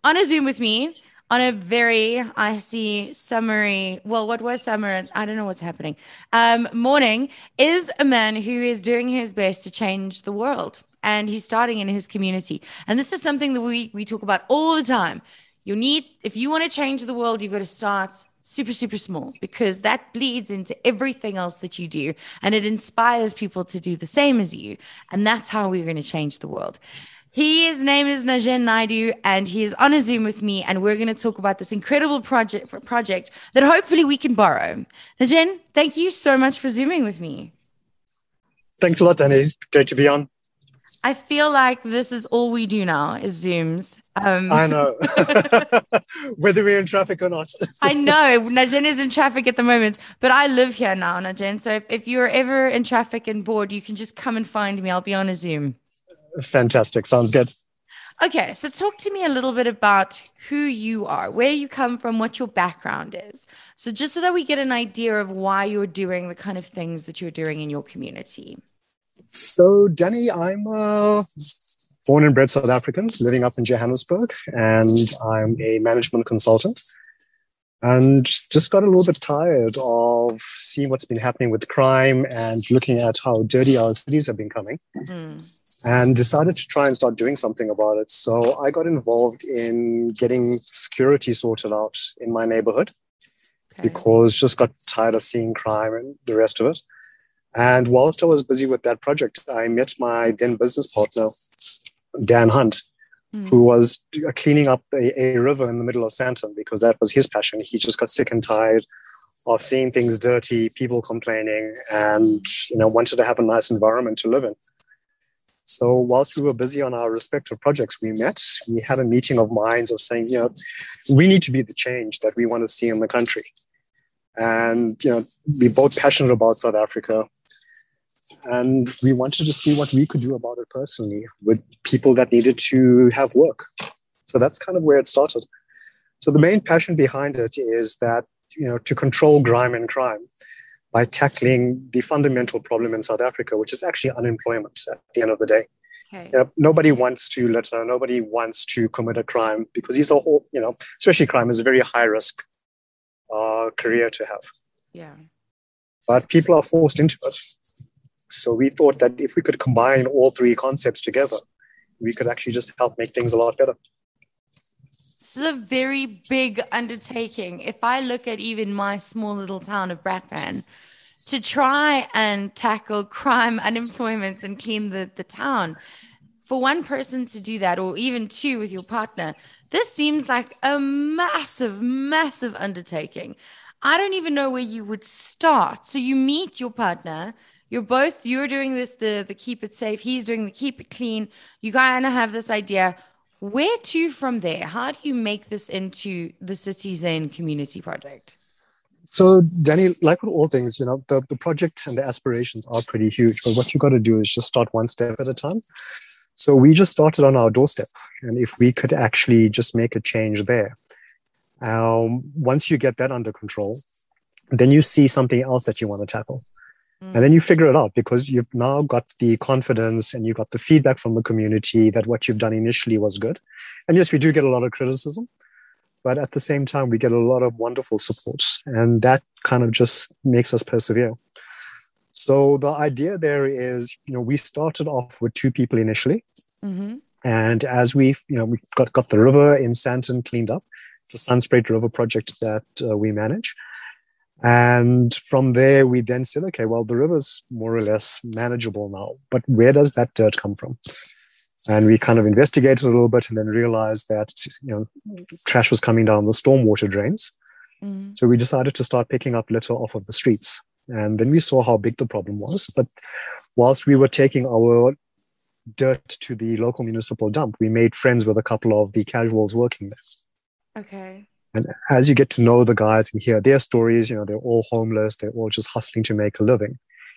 on a Zoom with me on a very icy, summery, well, what was summer? I don't know what's happening. Morning is a man who is doing his best to change the world. And he's starting in his community. And this is something that we talk about all the time. If you want to change the world, you've got to start super, super small because that bleeds into everything else that you do. And it inspires people to do the same as you. And that's how we're going to change the world. His name is Najen Naidu, and he is on a Zoom with me, and we're going to talk about this incredible project that hopefully we can borrow. Najen, thank you so much for Zooming with me. Thanks a lot, Danny. Great to be on. I feel like this is all we do now is Zooms. I know. Whether we're in traffic or not. I know. Najen is in traffic at the moment, but I live here now, Najen. So if you're ever in traffic and bored, you can just come and find me. I'll be on a Zoom. Fantastic. Sounds good. Okay, so talk to me a little bit about who you are, where you come from, what your background is. So just so that we get an idea of why you're doing the kind of things that you're doing in your community. So, Danny, I'm born and bred South African, living up in Johannesburg, and I'm a management consultant. And just got a little bit tired of seeing what's been happening with crime and looking at how dirty our cities have been coming. And decided to try and start doing something about it. So I got involved in getting security sorted out in my neighborhood because just got tired of seeing crime and the rest of it. And whilst I was busy with that project, I met my then business partner, Dan Hunt, who was cleaning up a river in the middle of Sandton because that was his passion. He just got sick and tired of seeing things dirty, people complaining, and wanted to have a nice environment to live in. So whilst we were busy on our respective projects, we had a meeting of minds of saying, we need to be the change that we want to see in the country. And, we're both passionate about South Africa. And we wanted to see what we could do about it personally with people that needed to have work. So that's kind of where it started. So the main passion behind it is that, to control grime and crime by tackling the fundamental problem in South Africa, which is actually unemployment at the end of the day. Nobody wants to litter, nobody wants to commit a crime because these are whole, especially crime is a very high risk career to have. Yeah. But people are forced into it. So we thought that if we could combine all three concepts together, we could actually just help make things a lot better. This is a very big undertaking. If I look at even my small little town of Brakpan, to try and tackle crime, unemployment, and clean the town, for one person to do that, or even two with your partner, this seems like a massive, massive undertaking. I don't even know where you would start. So you meet your partner, you're doing this, the keep it safe, he's doing the keep it clean. You kind of have this idea. Where to from there? How do you make this into the City Zen community project? So, Danny, like with all things, the project and the aspirations are pretty huge, but what you got to do is just start one step at a time. So we just started on our doorstep, and if we could actually just make a change there, once you get that under control, then you see something else that you want to tackle. And then you figure it out because you've now got the confidence and you got the feedback from the community that what you've done initially was good. And yes, we do get a lot of criticism, but at the same time, we get a lot of wonderful support. And that kind of just makes us persevere. So the idea there is, we started off with two people initially. And as we got the river in Sandton cleaned up, it's a Sunspruit River project that we manage. And from there, we then said, okay, well, the river's more or less manageable now, but where does that dirt come from? And we kind of investigated a little bit and then realized that, trash was coming down the stormwater drains. So we decided to start picking up litter off of the streets. And then we saw how big the problem was. But whilst we were taking our dirt to the local municipal dump, we made friends with a couple of the casuals working there. Okay. And as you get to know the guys and hear their stories, they're all homeless, they're all just hustling to make a living.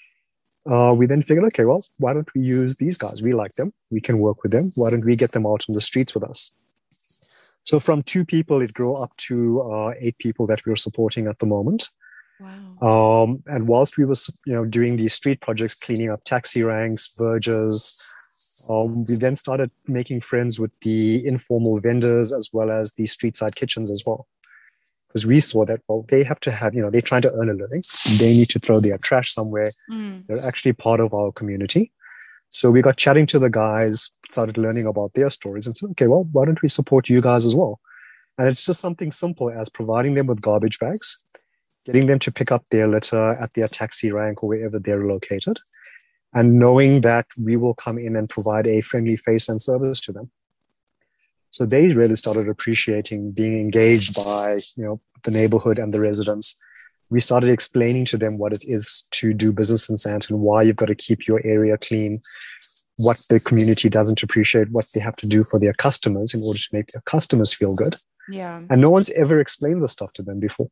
We then figured, okay, well, why don't we use these guys? We like them. We can work with them. Why don't we get them out on the streets with us? So from 2 people, it grew up to 8 people that we're supporting at the moment. Wow. And whilst we were, doing these street projects, cleaning up taxi ranks, verges, We then started making friends with the informal vendors as well as the street side kitchens as well. Because we saw that, well, they have to have, they're trying to earn a living. They need to throw their trash somewhere. They're actually part of our community. So we got chatting to the guys, started learning about their stories and said, okay, well, why don't we support you guys as well? And it's just something simple as providing them with garbage bags, getting them to pick up their litter at their taxi rank or wherever they're located, and knowing that we will come in and provide a friendly face and service to them. So they really started appreciating being engaged by, the neighborhood and the residents. We started explaining to them what it is to do business in Sandton, why you've got to keep your area clean, what the community doesn't appreciate, what they have to do for their customers in order to make their customers feel good. Yeah. And no one's ever explained this stuff to them before.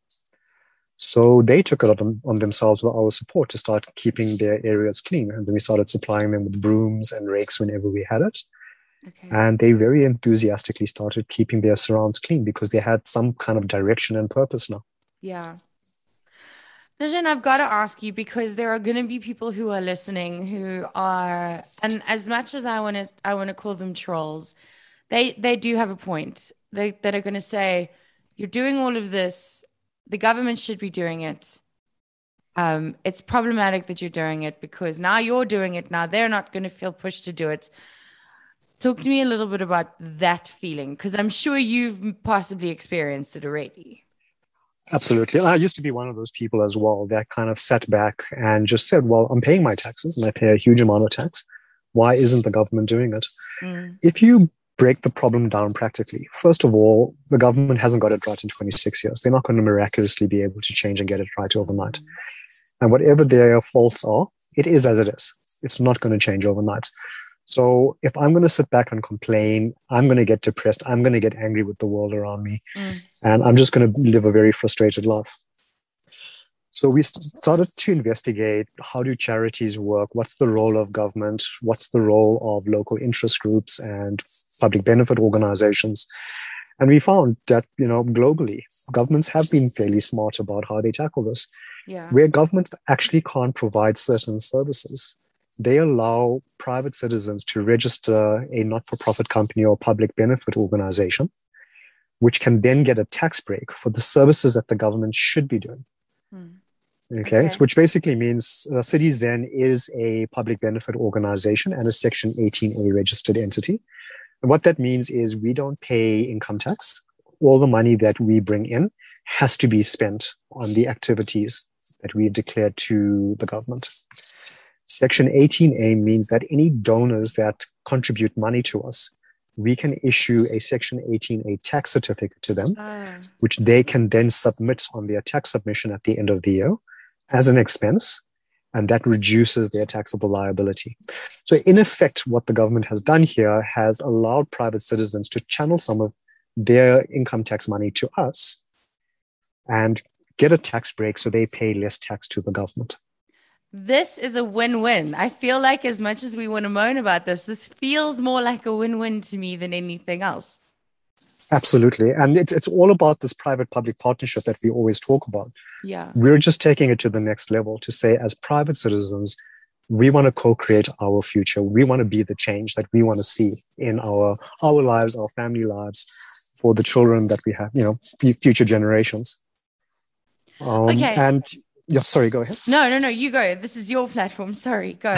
So they took it on themselves with our support to start keeping their areas clean. And then we started supplying them with brooms and rakes whenever we had it. Okay. And they very enthusiastically started keeping their surrounds clean because they had some kind of direction and purpose now. Yeah. Nishan, I've got to ask you, because there are going to be people who are listening who are, and as much as I want to call them trolls, they do have a point. That are going to say, you're doing all of this, the government should be doing it. It's problematic that you're doing it because now you're doing it. Now they're not going to feel pushed to do it. Talk to me a little bit about that feeling, because I'm sure you've possibly experienced it already. Absolutely. And I used to be one of those people as well that kind of sat back and just said, well, I'm paying my taxes and I pay a huge amount of tax. Why isn't the government doing it? If you break the problem down practically, first of all, the government hasn't got it right in 26 years. They're not going to miraculously be able to change and get it right overnight. And whatever their faults are, it is as it is. It's not going to change overnight. So if I'm going to sit back and complain, I'm going to get depressed. I'm going to get angry with the world around me. And I'm just going to live a very frustrated life. So we started to investigate, how do charities work? What's the role of government? What's the role of local interest groups and public benefit organizations? And we found that, globally, governments have been fairly smart about how they tackle this. Yeah. Where government actually can't provide certain services, they allow private citizens to register a not-for-profit company or public benefit organization, which can then get a tax break for the services that the government should be doing. Okay. So which basically means Citizen is a public benefit organization and a Section 18A registered entity. And what that means is we don't pay income tax. All the money that we bring in has to be spent on the activities that we declare to the government. Section 18A means that any donors that contribute money to us, we can issue a Section 18A tax certificate to them, which they can then submit on their tax submission at the end of the year as an expense, and that reduces their taxable liability. So in effect, what the government has done here has allowed private citizens to channel some of their income tax money to us and get a tax break so they pay less tax to the government. This is a win-win. I feel like as much as we want to moan about this feels more like a win-win to me than anything else. Absolutely. And it's all about this private-public partnership that we always talk about. Yeah. We're just taking it to the next level to say, as private citizens, we want to co-create our future. We want to be the change that we want to see in our lives, our family lives, for the children that we have, future generations. Okay. And yeah, sorry, go ahead. No, you go. This is your platform. Sorry, go.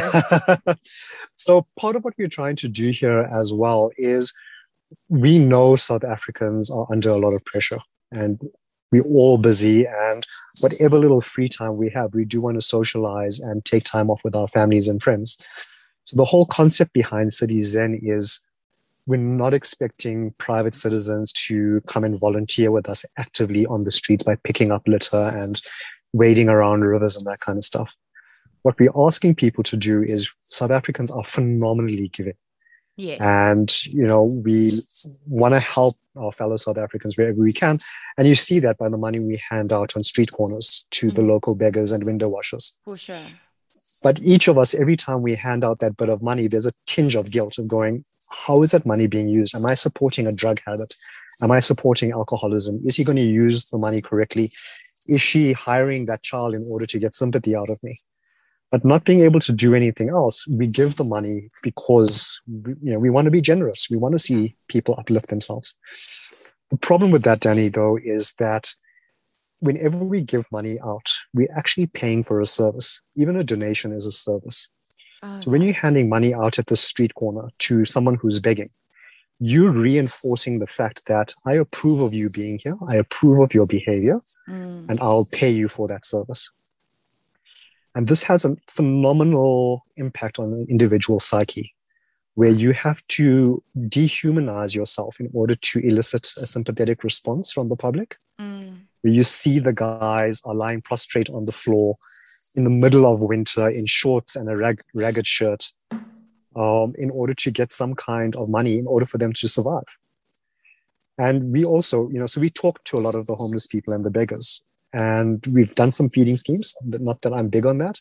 So part of what we're trying to do here as well is we know South Africans are under a lot of pressure and we're all busy, and whatever little free time we have, we do want to socialize and take time off with our families and friends. So the whole concept behind Citizen is we're not expecting private citizens to come and volunteer with us actively on the streets by picking up litter and wading around rivers and that kind of stuff. What we're asking people to do is, South Africans are phenomenally giving. Yes. And, we want to help our fellow South Africans wherever we can. And you see that by the money we hand out on street corners to the local beggars and window washers. For sure. But each of us, every time we hand out that bit of money, there's a tinge of guilt of going, how is that money being used? Am I supporting a drug habit? Am I supporting alcoholism? Is he going to use the money correctly? Is she hiring that child in order to get sympathy out of me? But not being able to do anything else, we give the money because we want to be generous. We want to see people uplift themselves. The problem with that, Danny, though, is that whenever we give money out, we're actually paying for a service. Even a donation is a service. So when you're handing money out at the street corner to someone who's begging, you're reinforcing the fact that I approve of you being here, I approve of your behavior, and I'll pay you for that service. And this has a phenomenal impact on the individual psyche, where you have to dehumanize yourself in order to elicit a sympathetic response from the public. Where you see the guys are lying prostrate on the floor in the middle of winter in shorts and a ragged shirt, in order to get some kind of money in order for them to survive. And we also, so we talk to a lot of the homeless people and the beggars, and we've done some feeding schemes. Not that I'm big on that.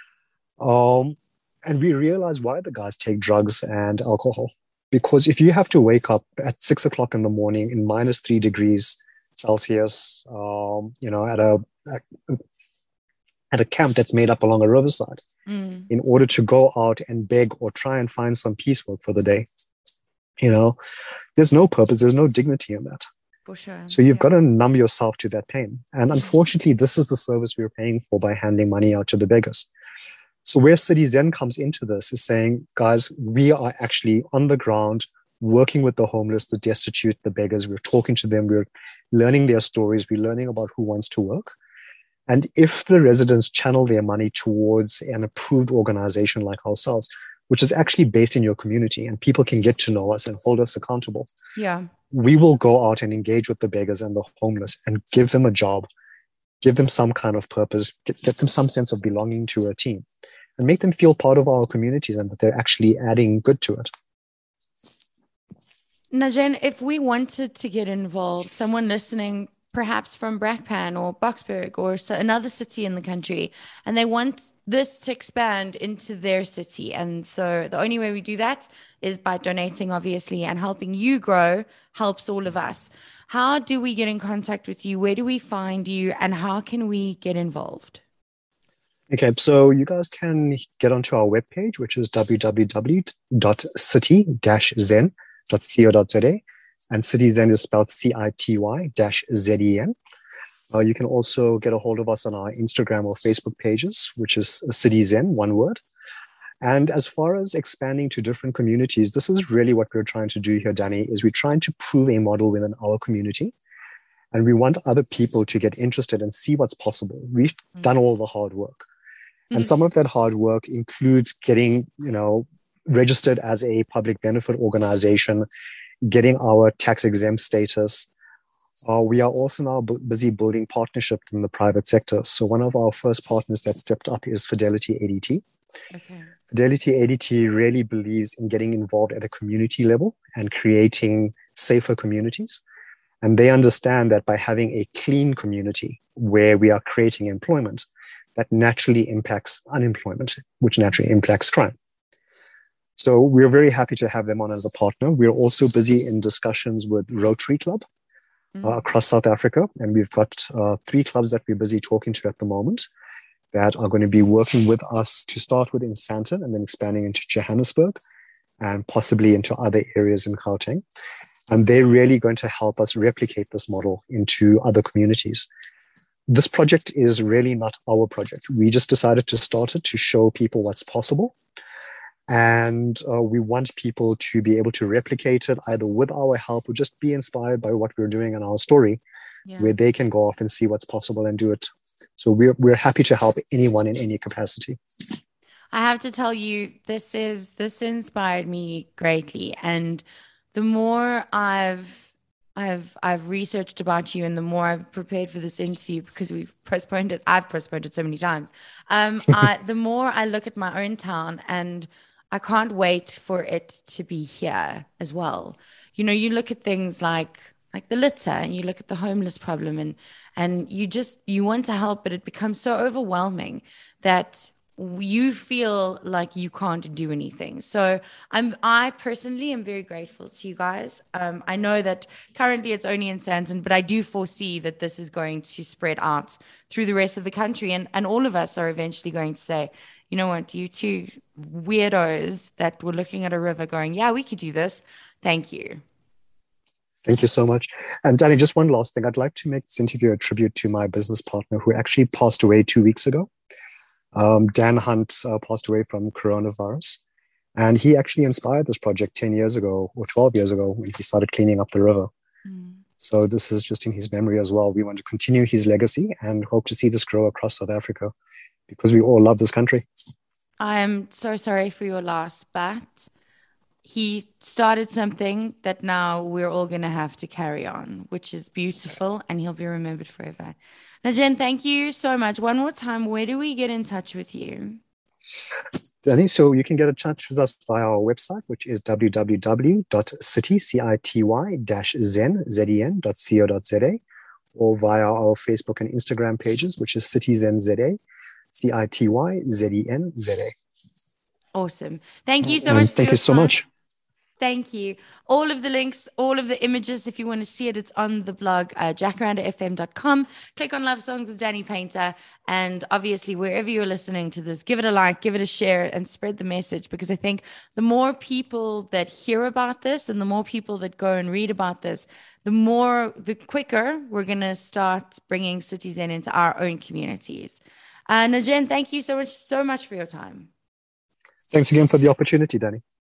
And we realize why the guys take drugs and alcohol. Because if you have to wake up at 6 o'clock in the morning in -3 degrees Celsius, at a camp that's made up along a riverside, in order to go out and beg or try and find some piecework for the day, there's no purpose, there's no dignity in that. For sure. So you've got to numb yourself to that pain. And unfortunately, this is the service we're paying for by handing money out to the beggars. So where Citizen comes into this is saying, guys, we are actually on the ground working with the homeless, the destitute, the beggars. We're talking to them. We're learning their stories. We're learning about who wants to work. And if the residents channel their money towards an approved organization like ourselves, which is actually based in your community and people can get to know us and hold us accountable, we will go out and engage with the beggars and the homeless and give them a job, give them some kind of purpose, get them some sense of belonging to a team, and make them feel part of our communities and that they're actually adding good to it. Now, Jen, if we wanted to get involved, someone listening perhaps from Brakpan or Boksburg or another city in the country, and they want this to expand into their city. And so the only way we do that is by donating, obviously, and helping you grow helps all of us. How do we get in contact with you? Where do we find you? And how can we get involved? Okay, so you guys can get onto our webpage, which is www.city-zen.co.za. And Citizen is spelled CITY-ZEN. You can also get a hold of us on our Instagram or Facebook pages, which is Citizen, one word. And as far as expanding to different communities, this is really what we're trying to do here, Danny, is we're trying to prove a model within our community. And we want other people to get interested and see what's possible. We've done all the hard work. And some of that hard work includes getting, registered as a public benefit organization, getting our tax exempt status. We are also now busy building partnerships in the private sector. So one of our first partners that stepped up is Fidelity ADT. Okay. Fidelity ADT really believes in getting involved at a community level and creating safer communities. And they understand that by having a clean community where we are creating employment, that naturally impacts unemployment, which naturally impacts crime. So we're very happy to have them on as a partner. We're also busy in discussions with Rotary Club across South Africa. And we've got 3 clubs that we're busy talking to at the moment that are going to be working with us to start with in Sandton and then expanding into Johannesburg and possibly into other areas in Gauteng. And they're really going to help us replicate this model into other communities. This project is really not our project. We just decided to start it to show people what's possible. And we want people to be able to replicate it either with our help or just be inspired by what we're doing in our story, where they can go off and see what's possible and do it. So we're happy to help anyone in any capacity. I have to tell you, this inspired me greatly. And the more I've researched about you and the more I've prepared for this interview, because I've postponed it so many times. The more I look at my own town, and I can't wait for it to be here as well. You look at things like the litter, and you look at the homeless problem, and you want to help, but it becomes so overwhelming that you feel like you can't do anything. So I personally am very grateful to you guys. I know that currently it's only in Sandton, but I do foresee that this is going to spread out through the rest of the country, and all of us are eventually going to say, you know what, you two weirdos that were looking at a river going, yeah, we could do this. Thank you. Thank you so much. And Danny, just one last thing. I'd like to make this interview a tribute to my business partner who actually passed away 2 weeks ago. Dan Hunt passed away from coronavirus. And he actually inspired this project 10 years ago or 12 years ago when he started cleaning up the river. So this is just in his memory as well. We want to continue his legacy and hope to see this grow across South Africa because we all love this country. I am so sorry for your loss, but he started something that now we're all going to have to carry on, which is beautiful, and he'll be remembered forever. Now, Jen, thank you so much. One more time, where do we get in touch with you? Danny, so you can get in touch with us via our website, which is www.city.zen.co.za, or via our Facebook and Instagram pages, which is CityZenZA, CityZenZA. Awesome. Thank you so much. Thank you so much. Thank you. All of the links, all of the images, if you want to see it, it's on the blog, jacarandafm.com. Click on Love Songs with Danny Painter. And obviously, wherever you're listening to this, give it a like, give it a share, and spread the message. Because I think the more people that hear about this and the more people that go and read about this, the quicker we're going to start bringing City Zen into our own communities. Najen, thank you so much for your time. Thanks again for the opportunity, Danny.